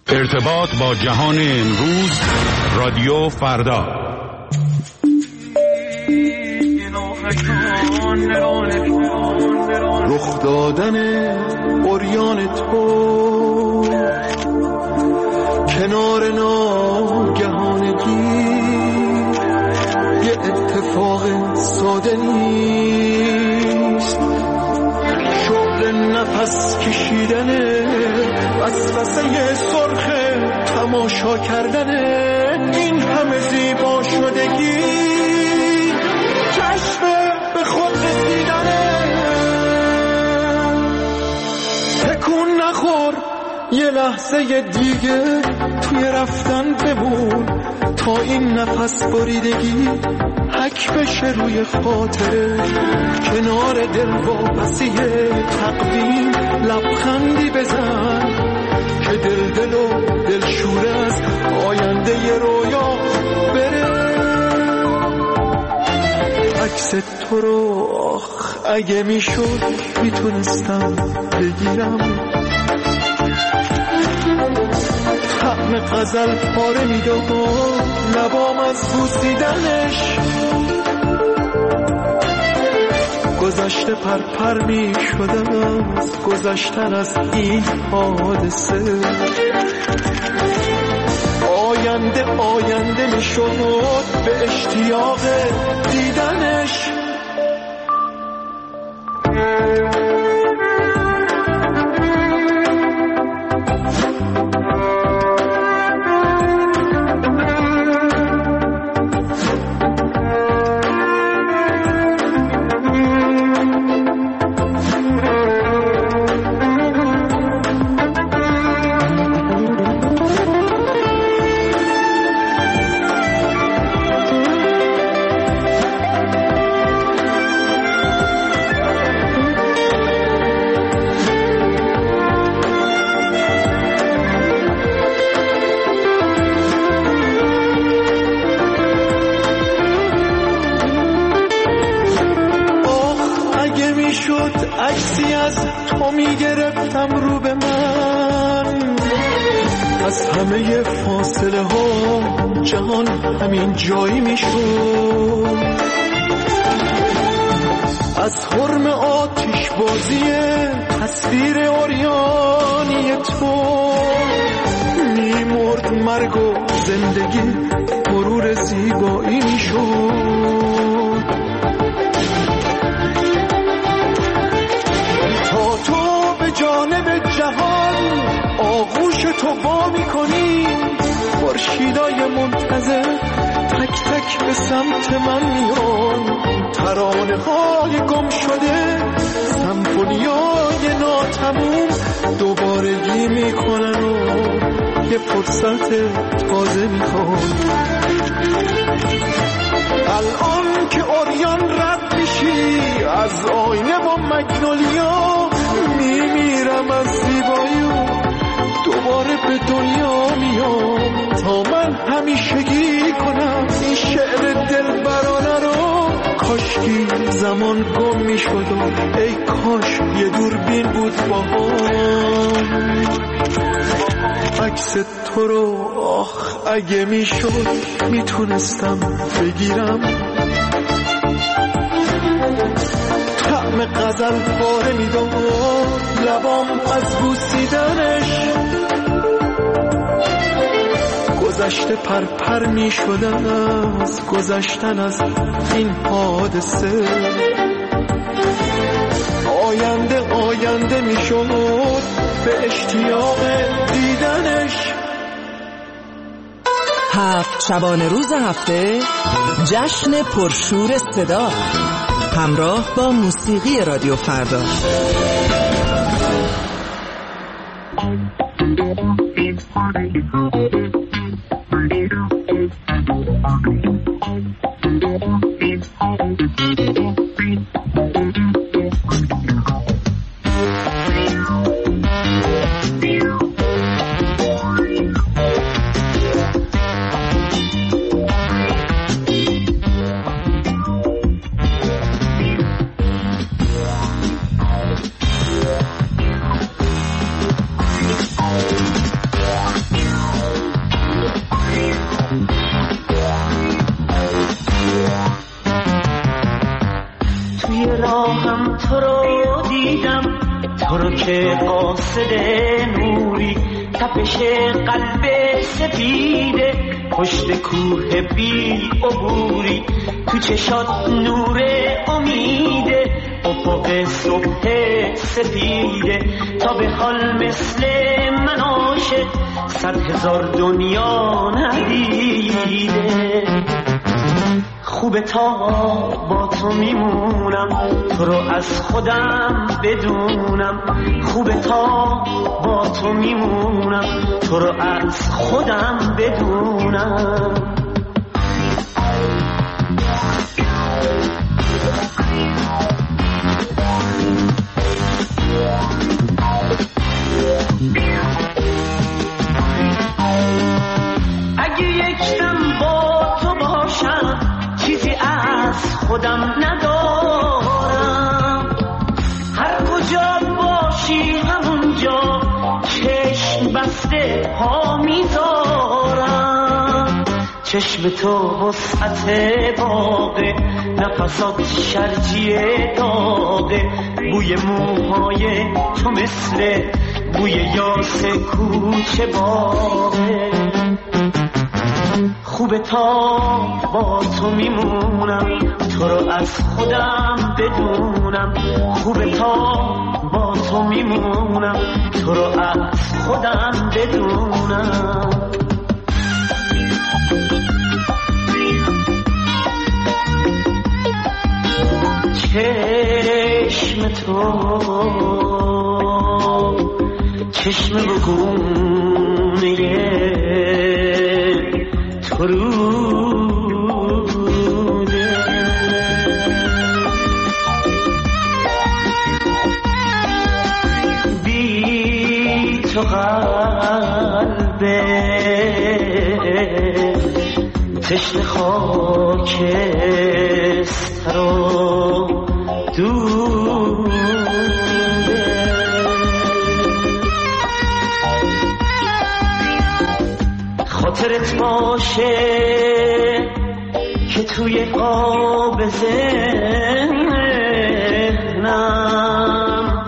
ارتباط با جهان امروز، رادیو فردا. رخ دادن عریان تو کنار ناگهانگی یه اتفاق ساده نیست. شغل نفس کشیدن وسوسه سرخ تماشا کردن این همه زیبا شدگی، کشف به خود رسیدن. تکون نخور، یه لحظه دیگه توی رفتن بمون تا این نفس بریدگی حک بشه روی خاطره. کنار دل واپسی تقویم لبخندی بزن که دل و دل شور از آینده ی رویا بره. عکس تو رو اگه میشد میتونستم بگیرم، طعم غزل پاره میداد لبام از بوسیدنش. گذشته پرپر میشدم از گذشتن از این حادثه. آینده میشد به اشتیاق دیدنش. عکسی از تو میگرفتم رو به من، از همه فاصله ها جهان همین جایی میشد. از حرم آتش بازی تصویر عریانی تو میمرد مرگ و زندگی مرور زیبایی میشد. جانب جهان آغوش تو وا می‌کنی، خورشیدای منتظر تک تک به سمت من میان. ترانه‌های گم شده سمفونیای ناتموم دوبارگی میکنن و یه فرصت تازه میخوان. الان که عریان رد میشی از آینه با مگنولیا، میمیرم از زیبایی و دوباره به دنیا میام تا من همیشگی کنم این شعر دلبرانه رو. کاشکی زمان گم میشد و ای کاش یه دوربین بود با هم. عکس تو رو اگه میشد میتونستم بگیرم، طعم غزل پاره میداد لبام از بوسیدنش. گذشته پرپر میشدم از گذشتن از این حادثه. آینده میشد به اشتیاق دیدنش. 7 شبانه روز هفته جشن پرشور صدا همراه با موسیقی رادیو فردا. قاصد نوری، تپش قلب سپیده پشت کوه بی عبوری، تو چشات نور امیده افق صبح سپیده، تا به حال مثل من عاشق 100,000 دنیا ندیده. خوبه تا با تو میمونم، تو رو از خودم بدونم. خوبه تا با تو میمونم، تو رو از خودم بدونم. اگه یک دم با تو باشم چیزی از خودم ندارم، هر کجا باشی همونجا چشم بسته پا میذارم. چشم تو وسعت باغه، نفسات شرجیه داغه، بوی موهای تو مثل بوی یاس کوچه باغه. خوبه تا با تو میمونم، تو رو از خودم بدونم. خوبه تا با تو میمونم، تو رو از خودم بدونم. چشم تو چشم بگونه تو روده، بی تو قلبه تشنه خاکستر و دوده. خاطرت باشه که توی قاب ذهنم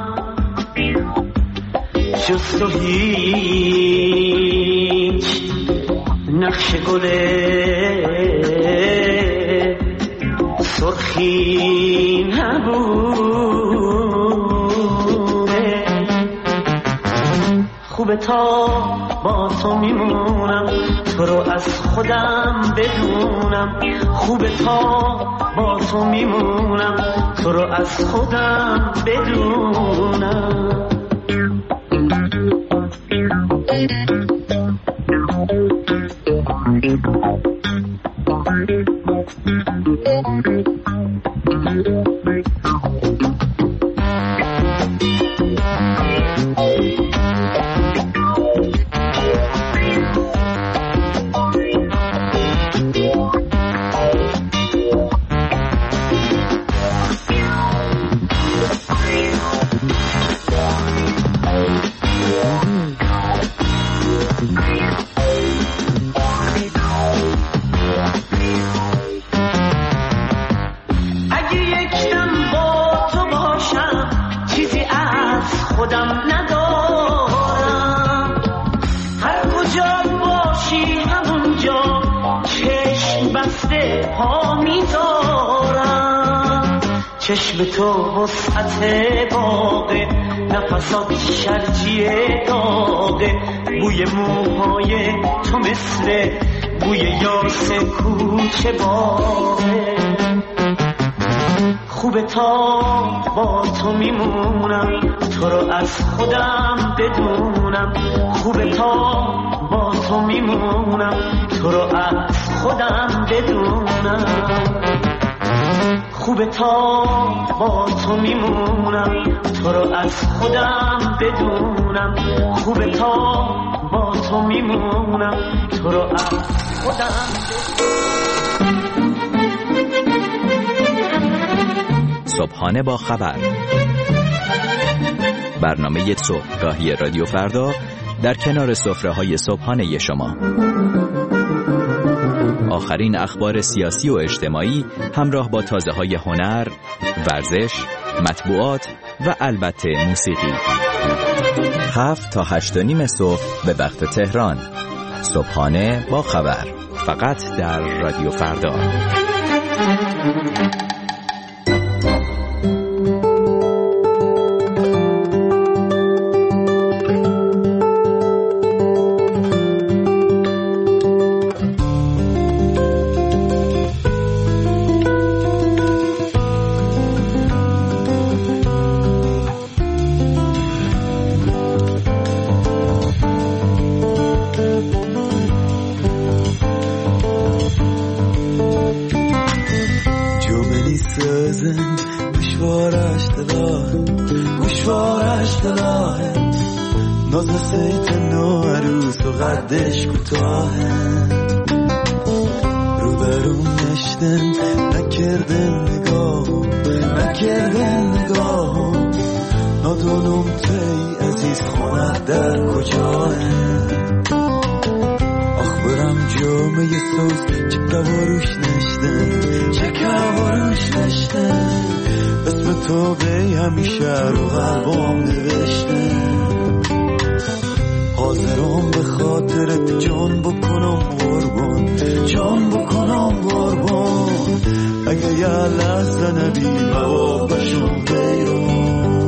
جز تو هیچ نقش گل سرخی نبوده. خوبه تا با تو میمونم، تو رو از خودم بدونم. خوبه تا با تو میمونم، تو رو از خودم بدونم. خودم ندارم، هر کجا باشی همونجا چشم بسته پا میذارم. چشم تو وسعت باغه، نفسات شرجیه داغه، بوی موهای تو مثل بوی یاس کوچه باغه. خوبه تا با تو میمونم، تو رو از خودم بدونم. خوبه تا با تو میمونم، تو رو از خودم بدونم. خوبه تا با تو میمونم، تو رو از خودم بدونم. خوبه تا با تو میمونم، تو رو از خودم بدونم. صبحانه با خبر، برنامه صبحگاهی رادیو فردا در کنار سفره‌های صبحانه شما. آخرین اخبار سیاسی و اجتماعی همراه با تازه‌های هنر، ورزش، مطبوعات و البته موسیقی. 7 تا 8 و نیم صبح به وقت تهران. صبحانه با خبر، فقط در رادیو فردا. گوشوارش دلاهه ناز سیت نو عروس و قدش کوتاهه روبروم نشتن نکردن نگاه نادونم تی عزیز خونت در کجاهه آخ برم جامعه سوز چه کواروش نشتن اسم تو به همیشه رو قلبم نوشته حاضرم به خاطرت جان بکنم قربان اگه یه لحظه نبی موابشم بیرون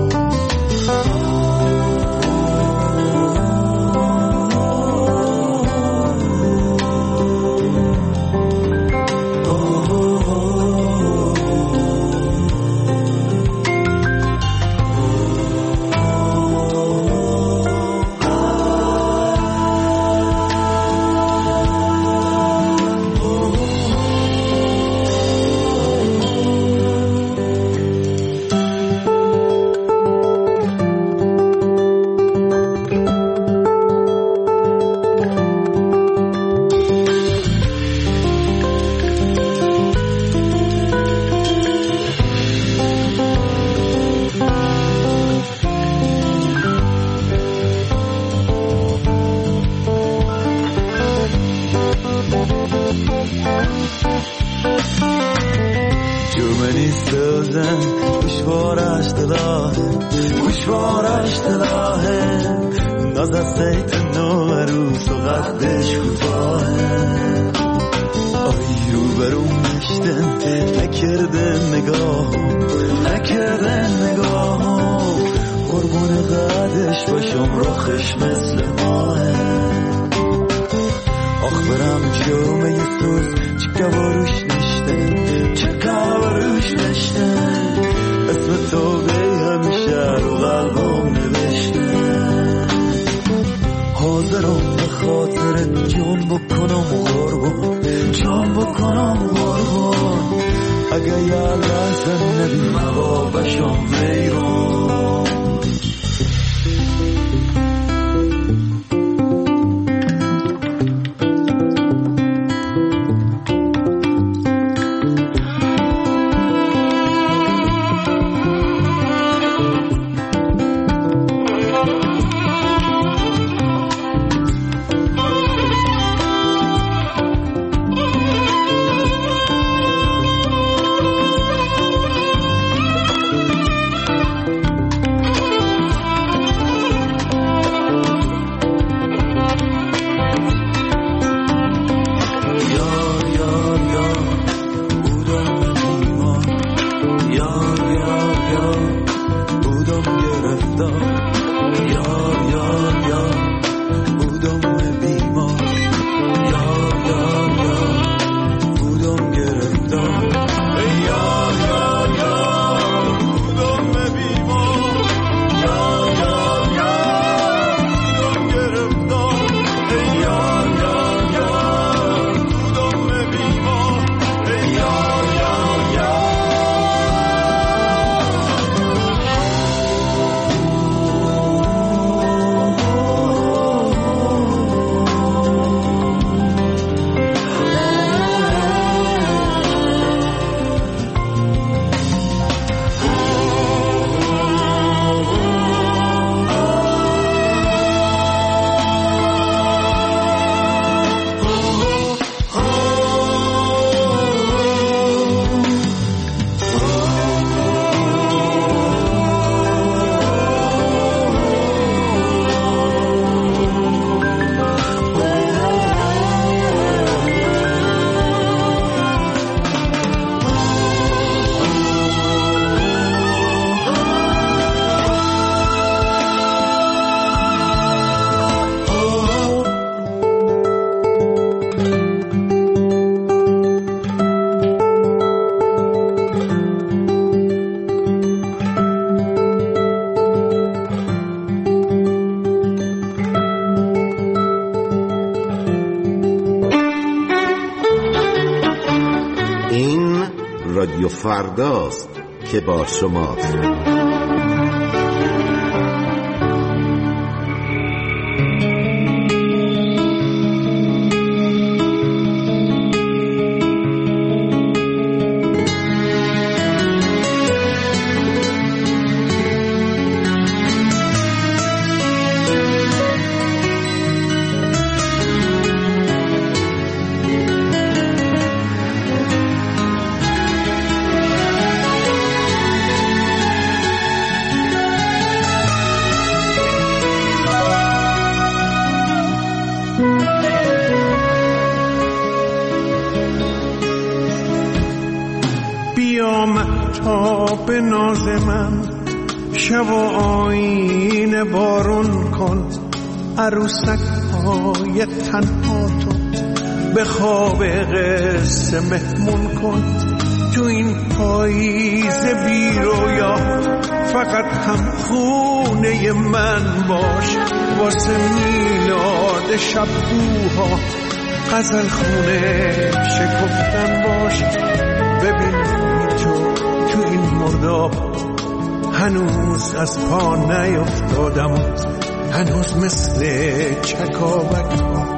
گوشوارش دلاهه ناز از سیت نو عروس و قدش کوتاهه آی روبروم نشتن نکردن نگاه قربون قدش باشم رخش مثل ماهه آخ برم جامعه سوز چه کواروش نشتن اسم تو به همیشه رو قلبم نوشته حاضرم به خاطرت جان بکنم قربان اگه یه لحظه نبی موابشم بیرون رادیو فرداست که با شماست. مهتاب ناز من، شب و آینه بارون کن، عروسک های تنها تو به خواب قصه مهمون کن. تو این پاییز بی رویا فقط هم خونه من باش، واسه میلاد شبوها غزل خونه شکفتن باش. ببین تو این مرداب هنوز از پا نیفتادم، هنوز مثل چکاوک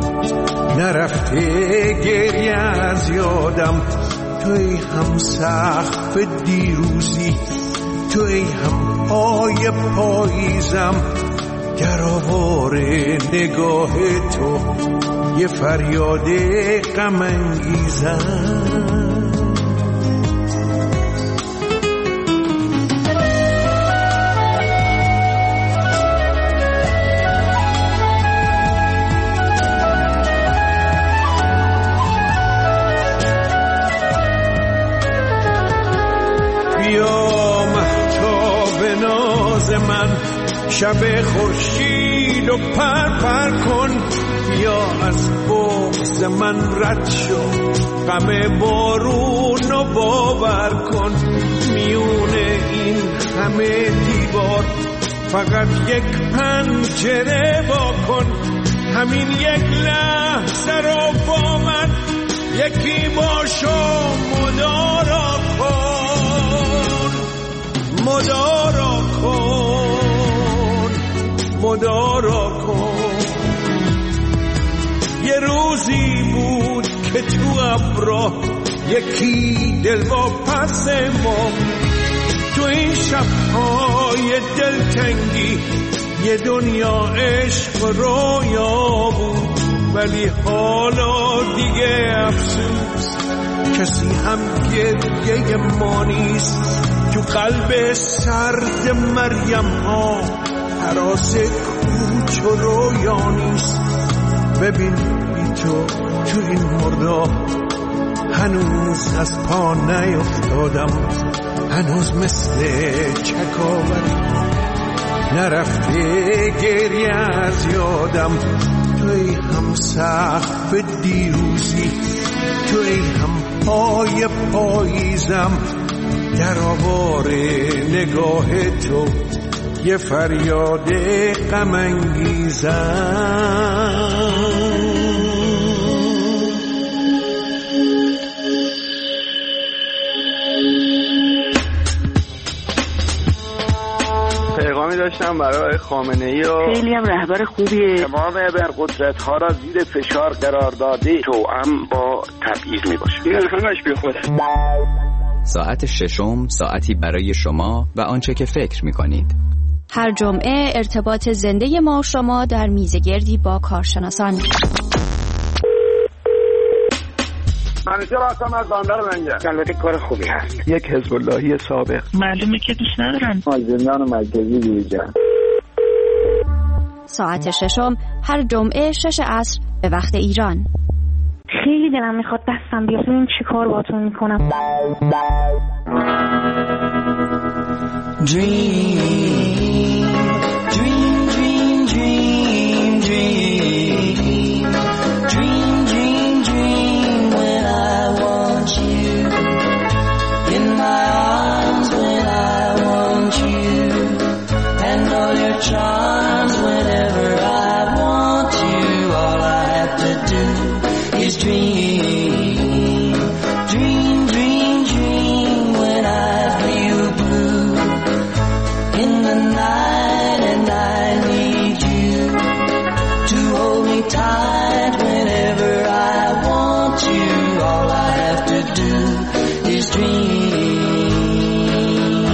نرفته گریه از یادم. توی هم سقف دیروزی، توی هم پای پاییزم، در آوار نگاه تو یه فریاد غم انگیزم. شب خورشید و پر کن، یا از بغض من رد شو، غم بارون و باور کن. میونه این همه دیوار فقط یک پنجره وا کن، همین یک لحظه رو با من یکی باشو مدارا کن، مدارا کن، مدارا کن. یه روزی بود که تو ابرا یکی دل واپس ما، تو این شب‌های دلتنگی یه دنیا عشق رویا بود. ولی حالا دیگه افسوس کسی هم گریه ما نیست، تو قلب سرد مریم ها حراس کوچ و رویا نیست. ببین بی تو این مرداب هنوز از پا نیفتادم، هنوز مثل چکاوک نرفته گریه از یادم. توی هم سقف دیروزی، توی هم پای پاییزم، در آوار نگاه تو یه فریاد غم انگیزم. پیغامی داشتم برای خامنه‌ای و خیلی هم رهبر خوبیه، تمام ابرقدرت‌ها را زیر فشار قرار داده، توأم با تبعیض میباشه. این همش بی خوده. ساعت ششم، ساعتی برای شما و آنچه که فکر می‌کنید. هر جمعه ارتباط زنده ما و شما در میزگردی با کارشناسان. منیژه راستم از باندر منجه. البته کار خوبی هست. یک حزب اللهی سابق. معلومه که دوست ندارن. زندان مرکزی بیرجان. ساعت ششم هر جمعه 6 عصر به وقت ایران. خیلی دلم میخواد دستم بیاد ببینم چی کار باهاتون میکنم. Dream, dream, dream, dream, dream, dream, dream, dream when I want you in my arms, when I want you and all your charms whenever I want you. All I have to do is dream, dream, dream, dream tide whenever I want you. All I have to do is dream.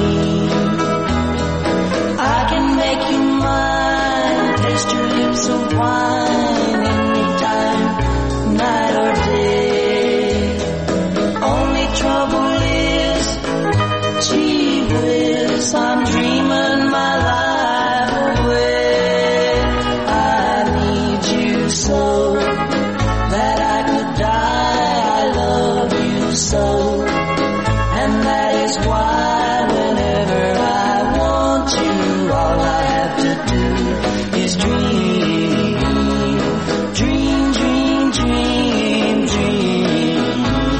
I can make you mine, taste your lips of wine anytime, night or day. Only trouble is, gee whiz, I'm dreaming my life away. I need you so that I could die. I love you so, and that is why whenever I want you, all I have to do is dream, dream, dream, dream, dream.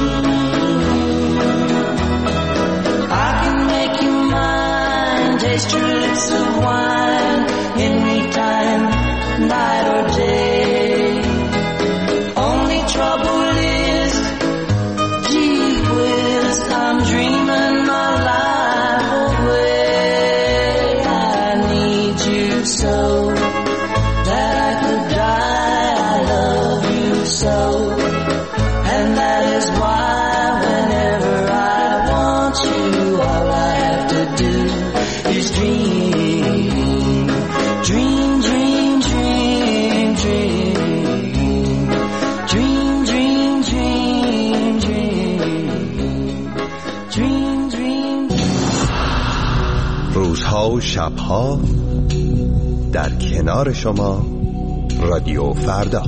I can make you mine, taste your lips of wine anytime, night or day. Only trouble is, gee whiz, I'm dreaming my life away. I need you so that I could die. I love you so, and that is why whenever I want you, all I have to do is dream, dream, dream, dream, dream, dream, dream, dream, dream, dream, dream. روزها و شبها در کنار شما رادیو فردا.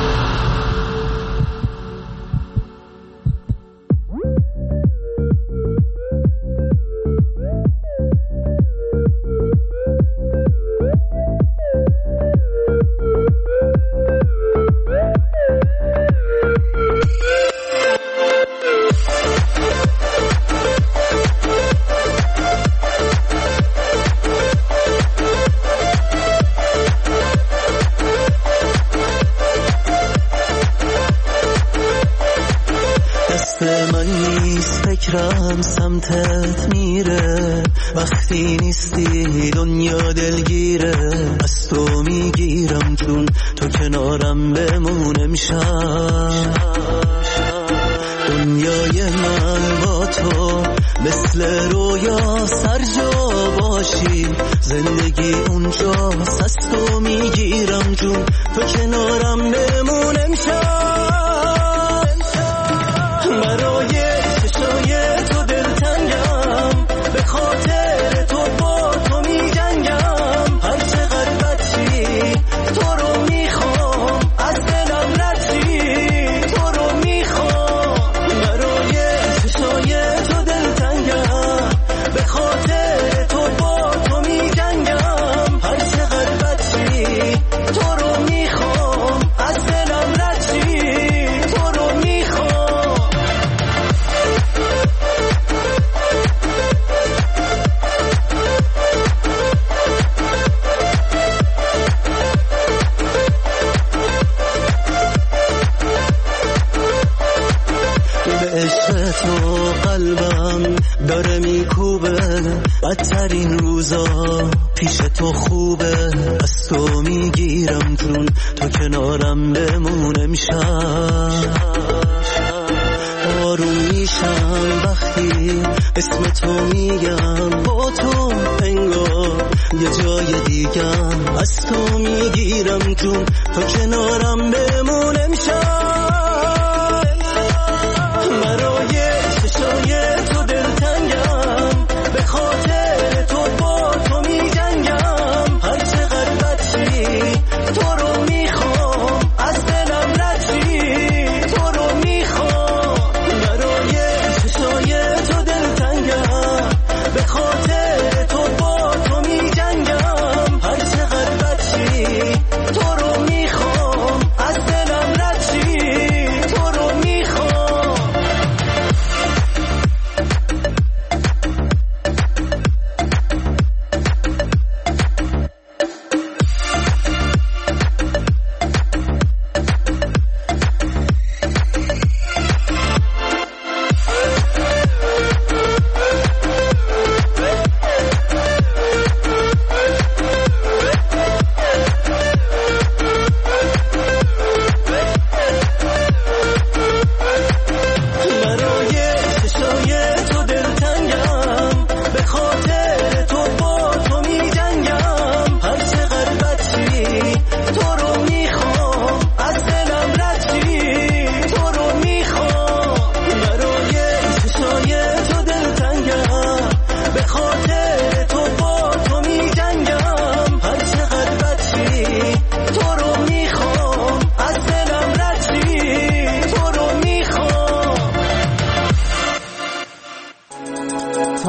فکرم سمتت میره، وقتی نیستی دنیا دلگیره. از تو میگیرم چون تو کنارم بمون امشب. دنیای من با تو مثل رویا سر جا باشی، زندگی اونجاست. از تو میگیرم چون تو کنارم بمون امشب. برای چشای تو دلتنگم، به خاطر تو با تو می جنگم. هر چقدر بدی تو رو میخوام، از دلم ندی تو رو میخوام. برای چشای تو دلتنگم، به خاطر تو با تو می جنگم. هر چقدر بدی تو رو میخوام، از دلم ندی تو رو میخوام. تو قلبم داره میکوبه، بدترین روزا پیش تو خوبه. از تو میگیرم چون تو کنارم بمون امشب. آروم میشم وقتی اسم تو میگم، با تو انگار یه جای دیگم. از تو میگیرم چون تو کنارم بمون امشب. برای چشای تو دلتنگم، به خاطر تو با تو می جنگم. هر چقدر بدی تو رو میخوام، از دلم ندی تو رو میخوام. برای چشای تو دلتنگم، به خاطر تو با تو می جنگم. هر چقدر بدی تو رو میخوام، از دلم ندی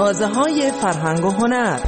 مغازه‌های فرهنگ و هنر.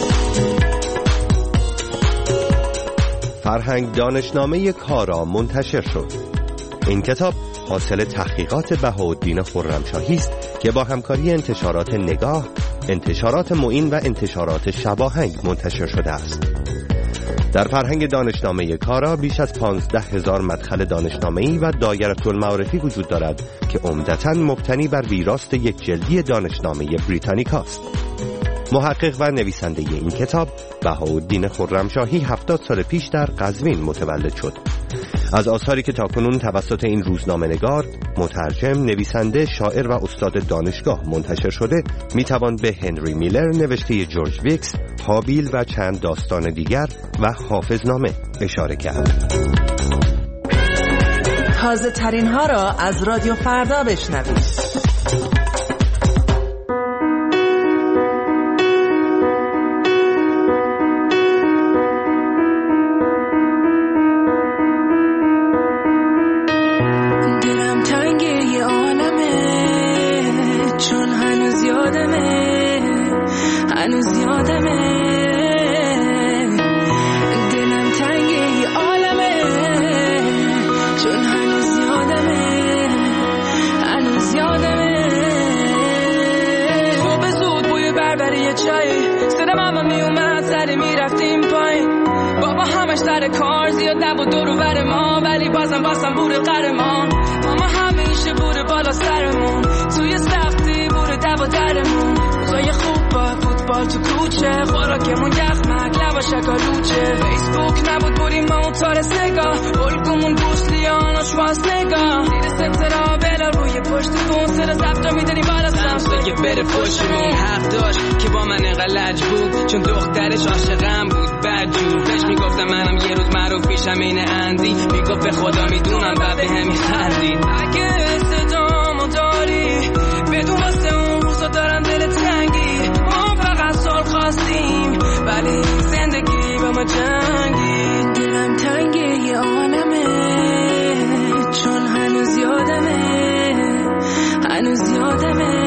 فرهنگ دانشنامه کارا منتشر شد. این کتاب حاصل تحقیقات بهاءالدین خرمشاهی است که با همکاری انتشارات نگاه، انتشارات معین و انتشارات شباهنگ منتشر شده است. در فرهنگ دانشنامه کارا بیش از 15,000 مدخل دانشنامه‌ای و دایره المعارفی وجود دارد که عمدتاً مبتنی بر ویراست یک جلدی دانشنامه بریتانیکاست. محقق و نویسنده این کتاب بهاءالدین خرمشاهی 70 سال پیش در قزوین متولد شد. از آثاری که تاکنون توسط این روزنامه‌نگار، مترجم، نویسنده، شاعر و استاد دانشگاه منتشر شده میتوان به هنری میلر نوشته جورج ویکس، هابیل و چند داستان دیگر و حافظنامه اشاره کرد. تازه ترین ها را از رادیو فردا بشنوید. بازم بوده قهرمان ماما همیشه بوده بالا سرمون توی سختی بوده دو درمون روزای خوب با فوتبال تو کوچه خوراکمون یخمک لبا شکالوچه فیسبوک نبود بودیم موتور سگاه الگومون بوسلیان و شوازنگاه زیر سترا بلا روی پشت بون سر زبطا میدنی بالا سمسا یه بره پشتمون حق داشت که با من غلج بود چون دخترش عاشقم بود بدجور بهش میگفتم منم یه روز معروف میشم این اندی میگفت به خدا میدونم و به همی خندید اگه صدامو داری بدون واسه اون روزا دارم دل تنگی ما فقط سال خواستیم ولی زندگی با ما جنگی دلم تنگه یه عالمه چون هنوز یادمه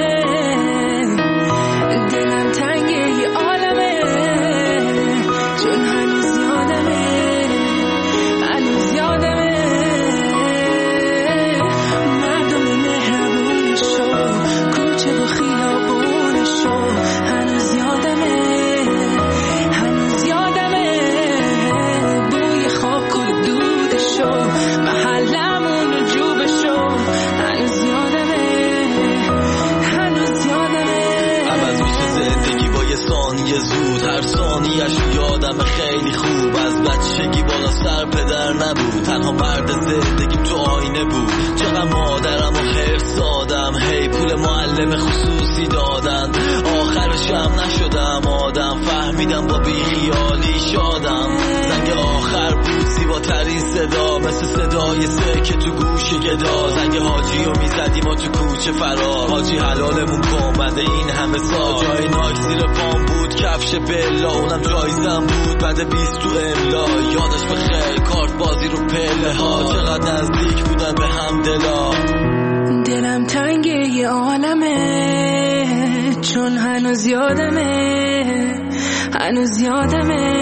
دلم تنگه یه عالمه چون هنوز یادمه مردم مهربونشو کوچه و خیابونشو هنوز یادمه بوی خاک و دودشو محلمون و جوبشو هنوز یادمه عوض میشه زندگی با یه ثانیه زود هر ثانیه‌شو یادم خیلی خوب از بچگی بالا سر پدر نبود تنها مرد زندگیم تو آینه بود چقدر مادرم و حرص دادم هی پول معلم خصوصی دادن آخرش هم نشدم آدم فهمیدم با بیخیالی شادم زنگ آخر بود زیباترین صدا مثل صدای سکه تو گوش گدا زنگ حاجی رو میزدیم و تو کوچه فرار حاجی حلالمون کن بنده این همه سال جای ناک زیر پام بود کفش بلا اونم جایزم بود بعد 20 تو املا یادش بخیر کارت بازی رو پله ها چقدر نزدیک بودن به هم دلا دلم تنگه یه عالمه چون هنوز یادمه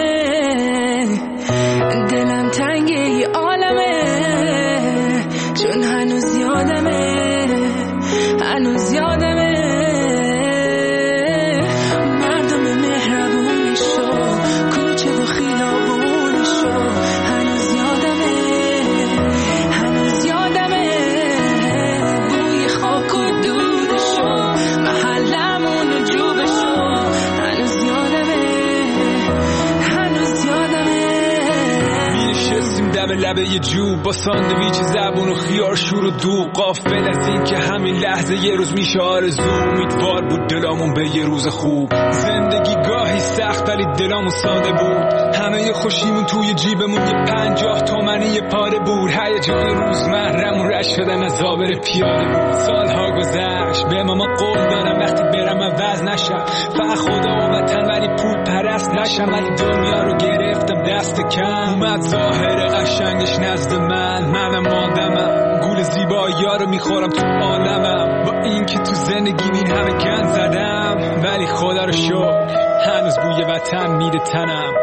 دلم تنگه یه عالمه چون هنوز یادمه مردم مهربونشو کوچه و خیابونشو هنوز یادمه بوی خاک و دودشو محلمون و جوبشو هنوز یادمه میشستیم دم لبه یه جوب با ساندویچ زبون و خیار شور و دوغ غافل از این که همین لحظه یه روز میشه آرزو امیدوار بود دلامون به یه روز خوب زندگی گاهی سخت ولی دلامون ساده بود همه ی خوشیمون توی جیبمون یه 50 تومنی یه پاره بود هیجان روزمره‌مون رشت شدن از آبر پیاده بود سالها گذشت به ماما قول دادم وقتی برم عوض نشم فقط خدا و وطن ولی پول پرست نشم ولی دنیا رو گرفتم دست کم اومد ظاهر قشنگش نزد منم آدمم گول زیبایی ها رو میخورم تو عالمم با این که تو زندگی این همه گند زدم، ولی خدا رو شکر هنوز بوی وطن میده تنم.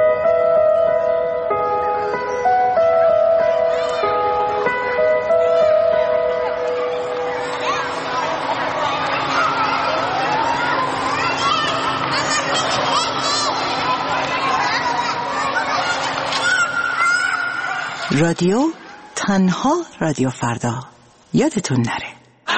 رادیو تنها رادیو فردا، یادتون نره.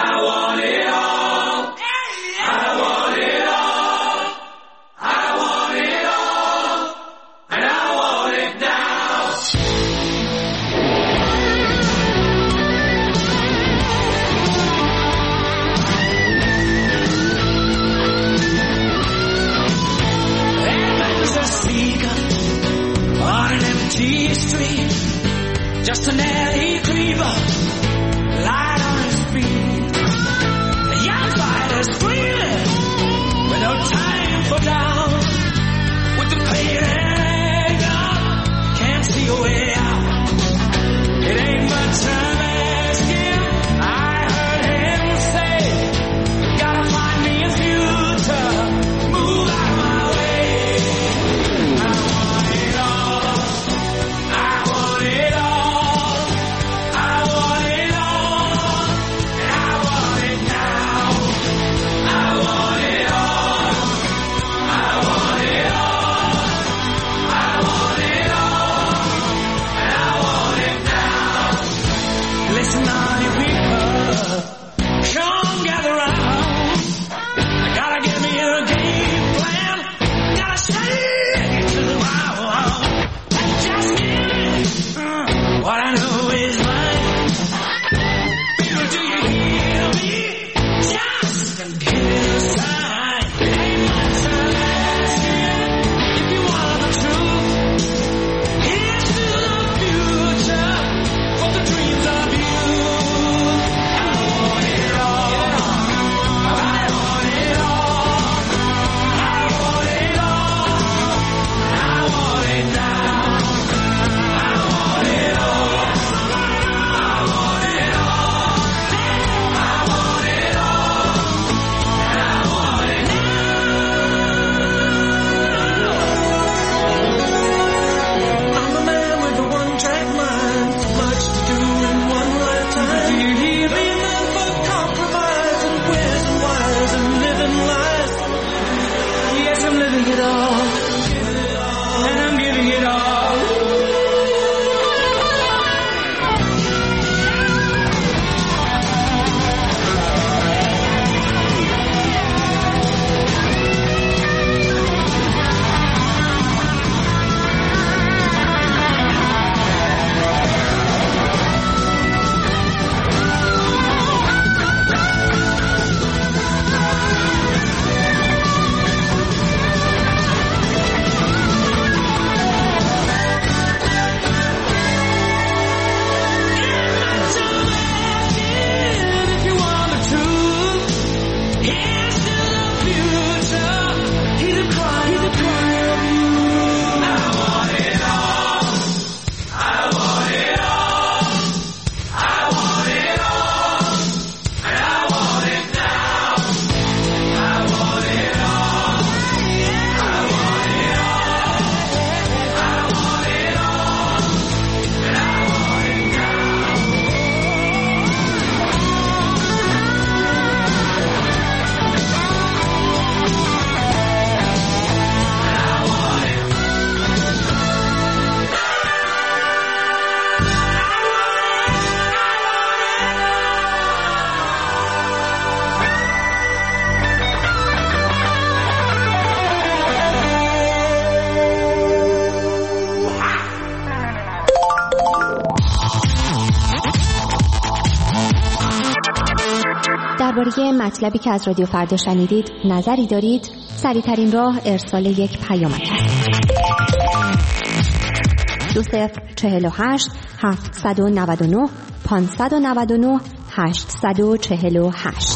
Just an alley creeper, light on his feet. The young fighter screaming with no time for down. With the pain hanging up, can't see a way out. It ain't much time asking. I heard him say, gotta find me a future, move out my way. I want it all, I want it all. درباره مطلبی که از رادیو فردا شنیدید نظری دارید؟ سریع‌ترین راه ارسال یک پیامک است. 2048 799 599 848.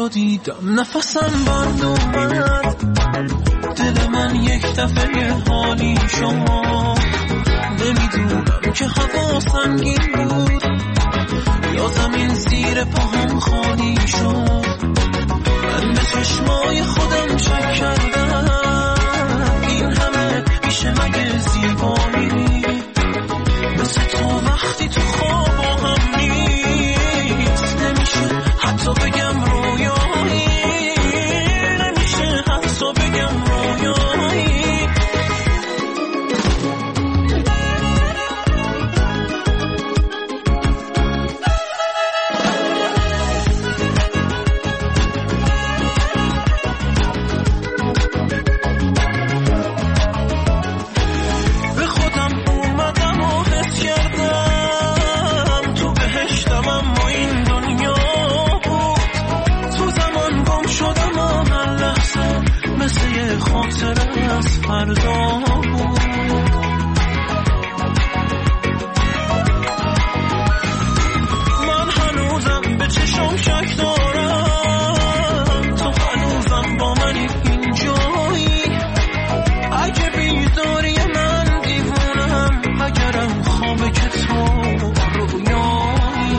رو دیدم نفسم بند اومد، دل من یک دفعه حالی شما. نمیدونم که هوا سنگین بود یا زمین زیر پاهم خالی شد. من به چشمای خودم شک کردم این همه میشه مگه زیبایی؟ مثل تو وقتی تو خوابم نیست نمیشه حتی بگم رویایی، نمیشه حتی بگم رویایی. من هنوزم به چشم شک دارم، تو هنوزم با منی اینجایی. اگه بیزاری من دیوونم، اگرم خوابه که تو رویایی.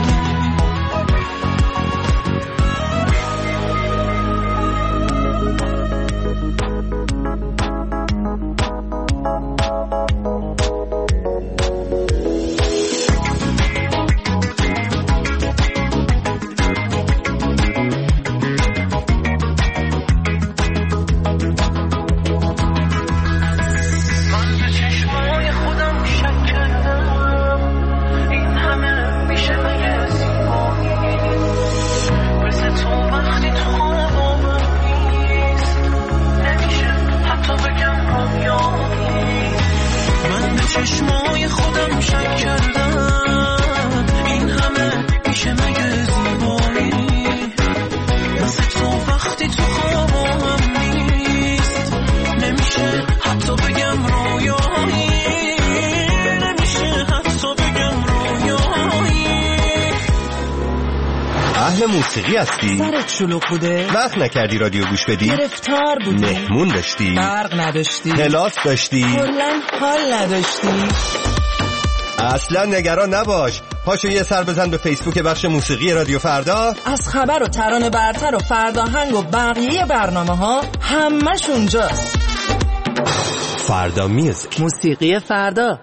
چشمای خودم شک کردم این همه میشه مگه زیبایی؟ مثل تو وقتی تو خوابم نیست نمیشه حتی بگم رویایی، نمیشه حتی بگم رویایی. اهل موسیقی هستی؟ سرت شلوغ بوده؟ وقت نکردی رادیو گوش بدی؟ گرفتار بودی؟ مهمون داشتی؟ برق نداشتی؟ کلاس داشتی؟ کلاً حال نداشتی؟ اصلا نگران نباش، پاشو یه سر بزن به فیسبوک بخش موسیقی رادیو فردا. از خبر و ترانه برتر و فرداهنگ و بقیه برنامه ها همش اونجاست. فردا میوزیک، موسیقی فردا.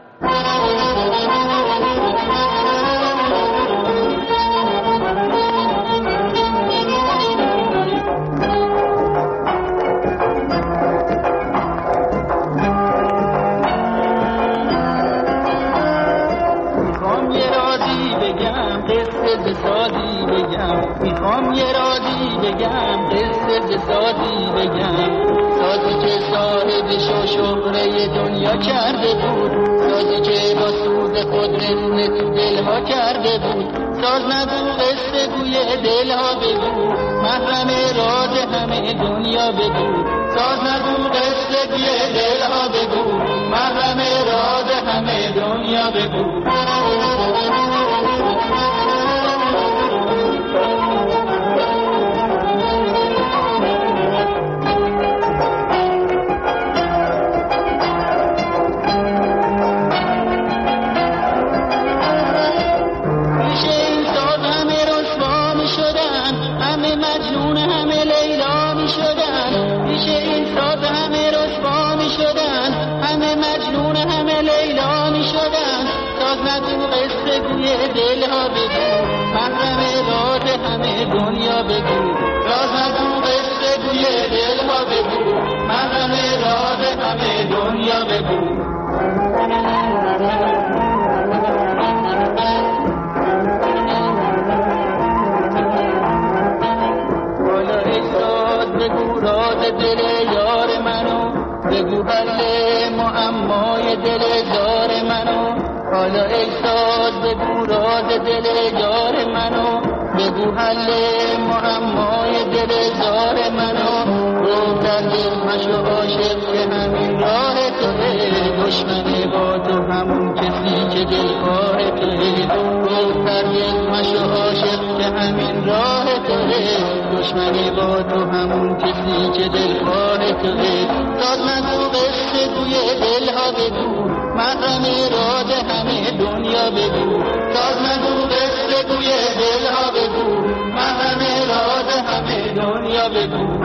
میخوام یه رازی بگم قصه سازی بگم، سازی که صاحبش و شهره دنیا کرده بود، سازی که با سوز خود رزه تو دلها کرده بود. ساز نگو قصه گوی دلها بگو، محرم راز همه دنیا بگو. ساز نگو قصه گوی دلها بگو، محرم راز همه دنیا بگو. دلها بگو، محرم راز همه دنیا بگو. راز نگو قصه گوی دلها بگو، محرم راز همه دنیا بگو. حالا احساس بگو راز دل یار منو، بگو حل معمای دل زار منو. حالا احساس بگو راز دل یار منو، بگو حل معمای دل زار منو. گفتن مشو عاشق که همین راه توه، دشمن با تو همون کسی که دلخواه توه. گفتن مشو عاشق که همین راه توه، دشمنی با تو همون کسی که دلخواه توه. داد نگو قصه توی دلها بگو، محرم راز همه دنیا بگو. داد نگو قصه توی دلها بگو، محرم راز همه دنیا بگو.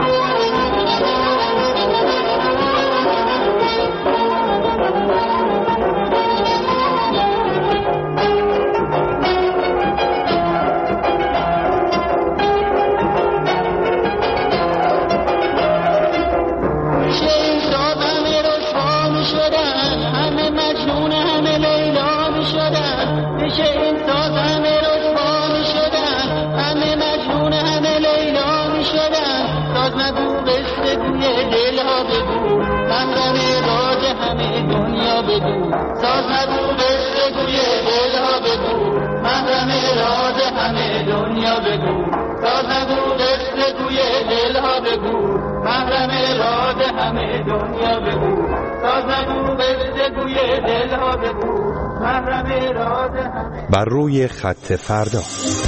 ساز نگو قصه توی دلها بگو، محرم راز همه دنیا بگو. ساز نگو قصه توی دلها بگو، محرم راز همه دنیا بگو. ساز نگو قصه توی دلها بگو، محرم راز همه. بر روی خط فردا.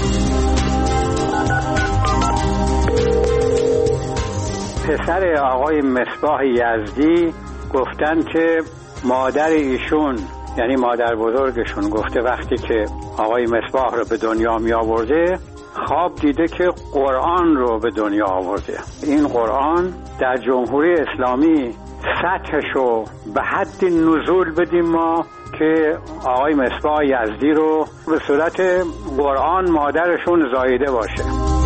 پسر آقای مصباح یزدی گفتن که مادر ایشون یعنی مادر بزرگشون گفته وقتی که آقای مصباح رو به دنیا می آورده خواب دیده که قرآن رو به دنیا آورده. این قرآن در جمهوری اسلامی سطحش رو به حد نزول بدیم ما که آقای مصباح یزدی رو به صورت قرآن مادرشون زاییده باشه.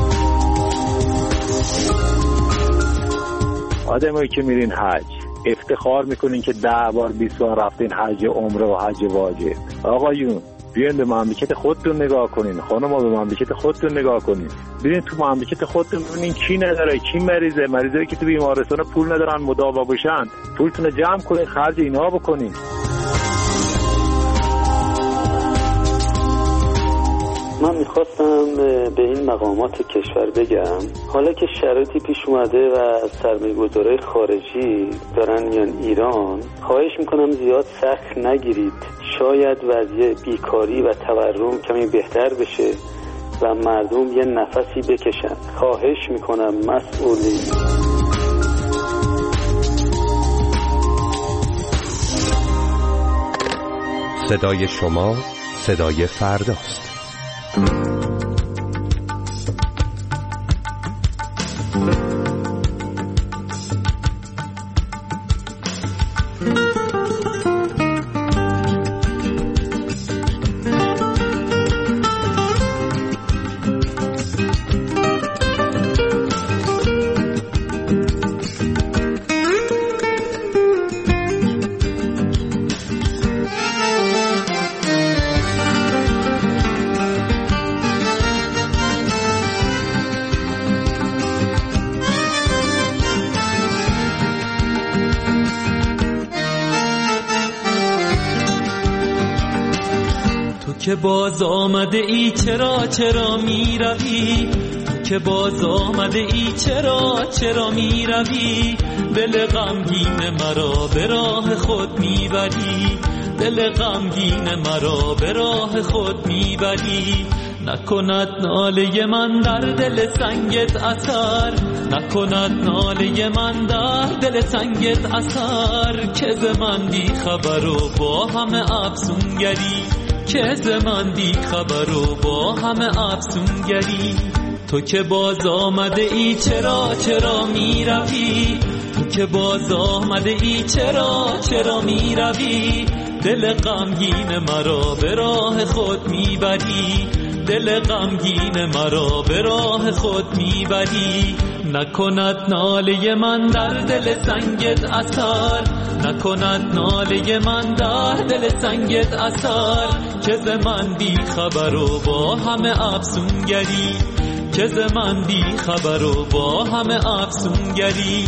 آدمایی که میرین حج افتخار میکنین که 10 بار 20 بار رفتین حج عمره و حج واجب. آقایون بیاین به مملکت خودتون نگاه کنین، خانم‌ها به مملکت خودتون نگاه کنین، ببینین تو مملکت خودتون ببینین کی نداره، کی مریضه، مریضایی که تو بیمارستان پول ندارن مداوا بشن، پولتون رو جمع کنین خرج اینا بکنین. من میخواستم به این مقامات کشور بگم حالا که شرایطی پیش اومده و سرمایه‌گذارای خارجی دارن میان ایران، خواهش میکنم زیاد سخت نگیرید، شاید وضعیت بیکاری و تورم کمی بهتر بشه و مردم یه نفسی بکشن. خواهش میکنم مسئولین. صدای شما صدای فرداست. که باز آمده ای چرا می روی، که باز آمده ای چرا می روی، دل غمگین مرا به راه خود می بری، دل غمگین مرا به راه خود می بری. نکند ناله من در دل سنگت اثر، نکند ناله من در دل سنگت اثر، که ز من بی خبر و با همه افسونگری، که ز من بی خبر و با همه افسونگری. تو که باز آمده ای چرا می روی، تو که باز آمده ای چرا می روی، دل غمگین مرا به راه خود می بری، دل غمگین مرا به راه خود می بری. نکند ناله من در دل سنگت اثر، نکند ناله من در دل سنگت اثر، که ز من بی خبر و با همه افسونگری، که ز من بی خبر و با همه افسونگری.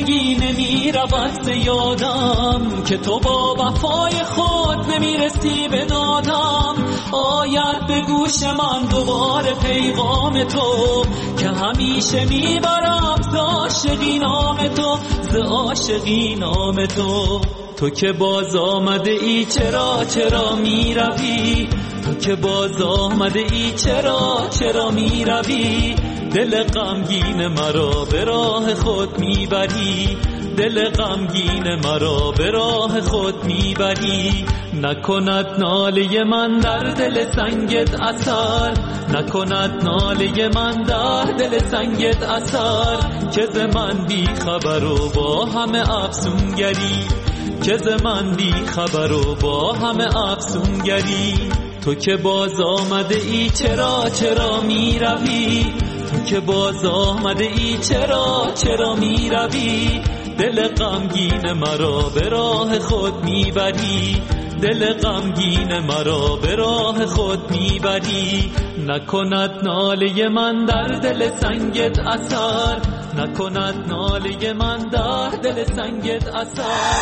زندگی نمی رود ز یادم که تو با وفای خود نمیرسی به دادم. آید به گوش من دوباره پیغام تو که همیشه میبرم ز عاشقی نام تو، ز عاشقی نام تو. تو که باز آمده ای چرا میروی، تو که باز آمده ای چرا میروی. دل غمگین مرا به راه خود میبری، دل غمگین مرا به راه خود میبری. نکند ناله من در دل سنگت اثر، نکند ناله من در دل سنگت اثر. که ز من بی خبر و با همه افسونگری، که ز من بی خبر و با همه افسونگری. تو که باز آمده ای چرا میروی، تو که باز آمده ای چرا میروی. دل غمگین مرا به راه خود میبری، دل غمگین مرا به راه خود میبری. نکند ناله من در دل سنگت اثر، نکند ناله من در دل سنگت اثر.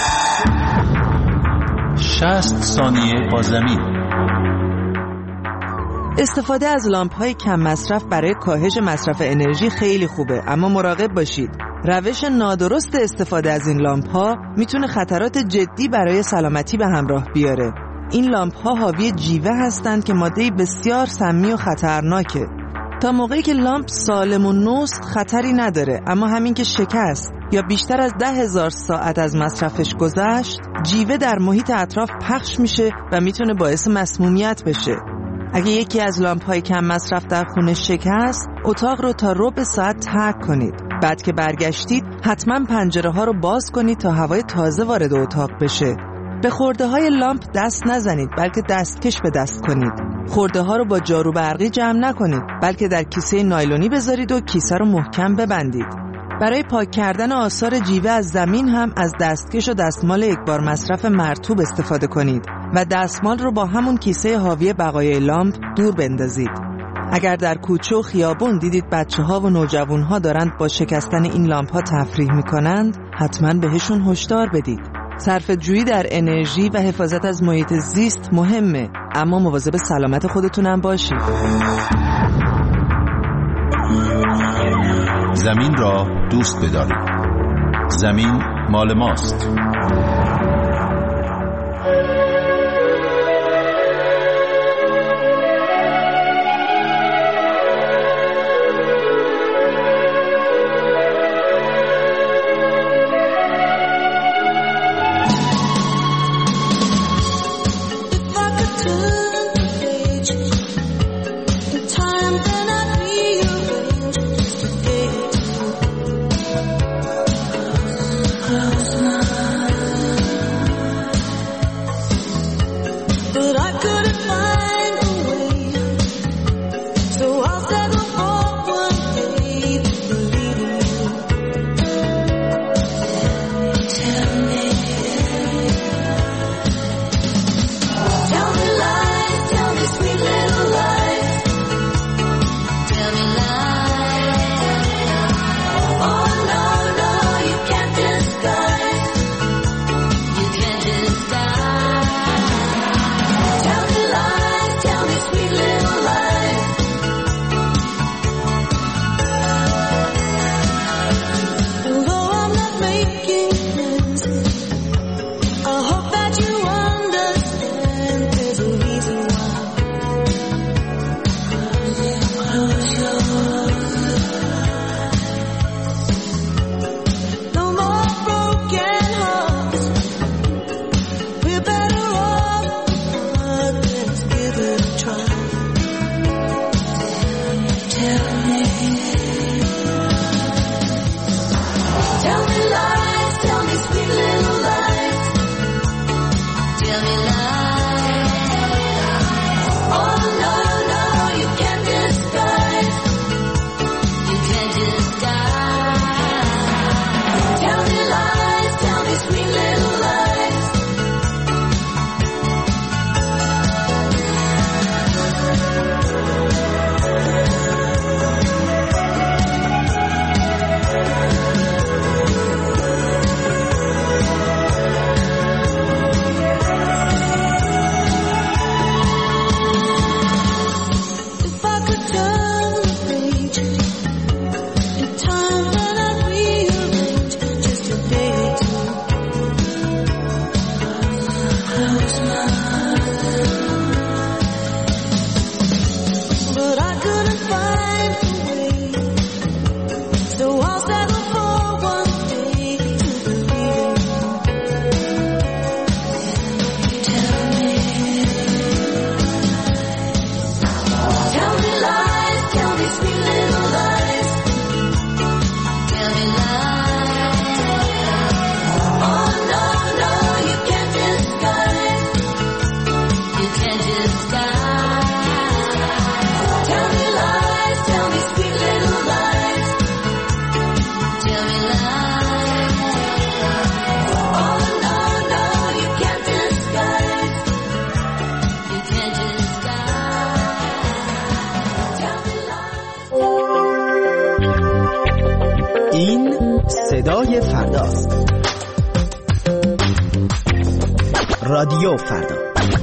60 ثانیه با زمین. استفاده از لامپ‌های کم مصرف برای کاهش مصرف انرژی خیلی خوبه، اما مراقب باشید. روش نادرست استفاده از این لامپ‌ها میتونه خطرات جدی برای سلامتی به همراه بیاره. این لامپ‌ها حاوی جیوه هستند که ماده‌ای بسیار سمی و خطرناکه. تا موقعی که لامپ سالم و نوست خطری نداره، اما همین که شکست یا بیشتر از 10,000 ساعت از مصرفش گذشت، جیوه در محیط اطراف پخش میشه و میتونه باعث مسمومیت بشه. اگه یکی از لامپ‌های کم مصرف در خونه شکست، اتاق رو تا ربع ساعت ترک کنید. بعد که برگشتید حتما پنجره‌ها رو باز کنید تا هوای تازه وارد اتاق بشه. به خرده‌های لامپ دست نزنید، بلکه دستکش به دست کنید. خرده‌ها رو با جارو برقی جمع نکنید، بلکه در کیسه نایلونی بذارید و کیسه رو محکم ببندید. برای پاک کردن آثار جیوه از زمین هم از دستکش و دستمال یکبار مصرف مرطوب استفاده کنید و دستمال رو با همون کیسه حاوی بقایای لامپ دور بندازید. اگر در کوچه و خیابون دیدید بچه‌ها و نوجوان‌ها دارند با شکستن این لامپ‌ها تفریح می‌کنند، حتما بهشون هشدار بدید. صرفه‌جویی در انرژی و حفاظت از محیط زیست مهمه، اما مواظب سلامت خودتونم باشید. زمین را دوست بدارید. زمین مال ماست. Close my eyes. صدای فرداست. رادیو فردا.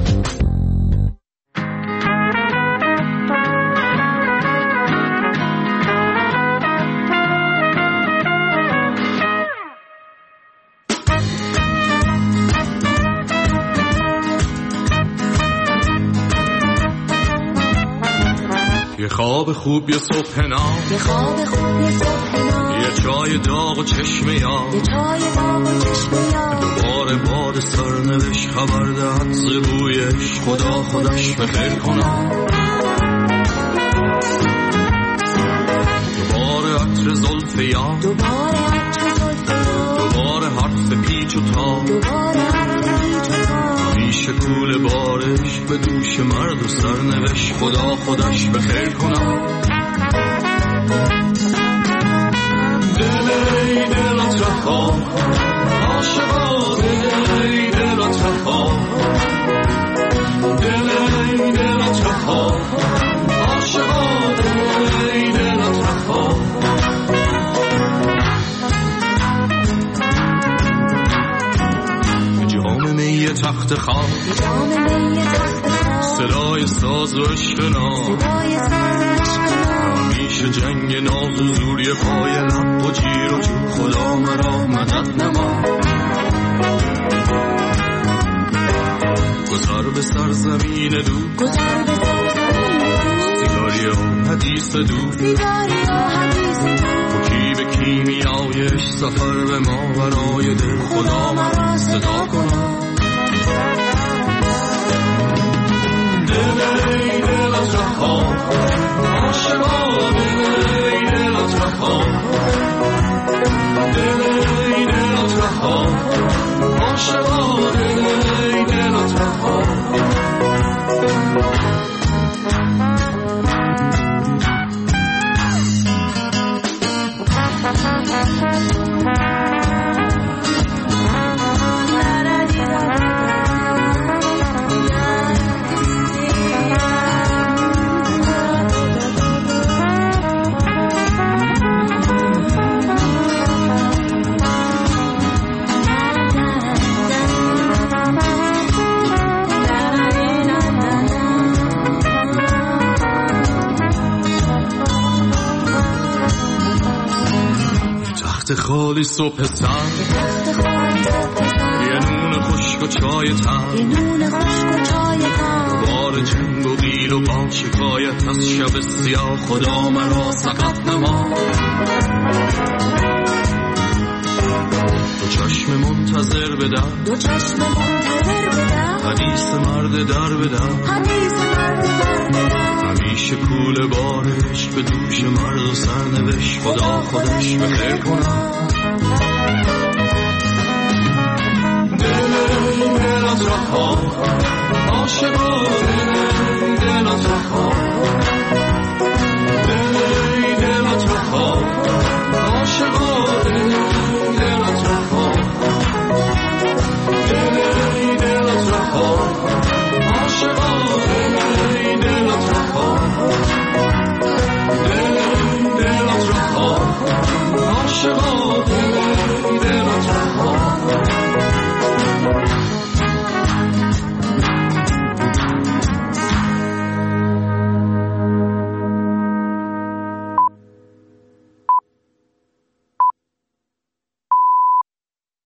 یه خواب خوب یه صبح نام، یه خواب خوب یه صبح نام، یه چای داغ و چشم یاد، یه چای داغ و چشم یاد، دوباره باد سرنوشت خبر داد زبویش، خدا خودش بخیر کنم. دوباره عطر زلف یاد، دوباره عطر زلف یاد، دوباره حرف پیچ و تاب، دوباره حرف پیچ و تاب، همیشه کول بارش به دوش مرد و سرنوشت، خدا خودش بخیر کنم. دلی دلت رها عاشقا، دلی دلت رها، دلی دلت رها عاشقا، دلی دلت رها. جام می تخت خواب، صدای ساز و اشکنا، میشه جنگ ناز و زوری پای لب و جیر و جو، خدا مرا مدد نما. گذر به سرزمین دو، سیگاری و حدیث دو، کی به کیمیایش سفر به ما برای دل، خدا مرا صدا کنم. دلی دلت رها عاشقا، دلی دلت رها، دلی دلت رها عاشقا، دلی دلت رها. خالی صبح سر، یه نون خشک و چای تر، بار جنگ و قیل و با شکایت از شب سیاه، خدا مرا سقط نما. دو چشم منتظر بدم، دو چشم منتظر بدم، حدیث مرد در بدم، حدیث مرد در بدم، همیشه کول بارش به دوش مرد و سرنوشت، خدا خودش بخیر کنم.